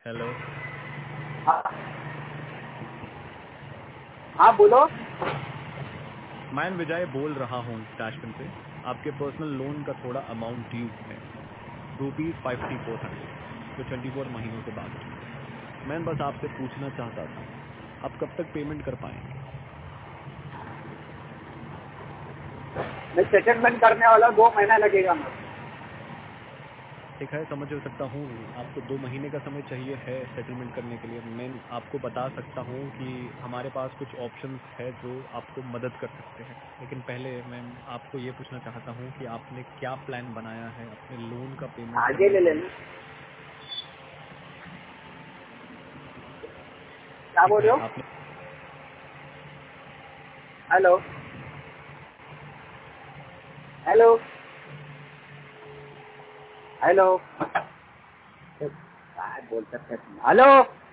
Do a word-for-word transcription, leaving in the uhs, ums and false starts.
Hello. हाँ हाँ बोलो। मैं विजय बोल रहा हूँ स्टैशपिन से। आपके पर्सनल लोन का थोड़ा अमाउंट ड्यू है, रुपीज फिफ्टी फोर हंड्रेड, जो ट्वेंटी फोर महीनों से बाकी है। मैं बस आपसे पूछना चाहता था, आप कब तक पेमेंट कर पाएंगे? मैं सेटलमेंट करने वाला दो महीना लगेगा मुझे। ठीक है, समझ सकता हूँ आपको दो महीने का समय चाहिए है सेटलमेंट करने के लिए। मैं आपको बता सकता हूँ कि हमारे पास कुछ ऑप्शंस है जो आपको मदद कर सकते हैं, लेकिन पहले मैं आपको ये पूछना चाहता हूँ कि आपने क्या प्लान बनाया है अपने लोन का पेमेंट आगे करने ले के लिए। लेना। क्या ठीक बोल है, रहे हो? आपने हेलो हेलो हेलो। क्या बोल सकते हैं? हेलो।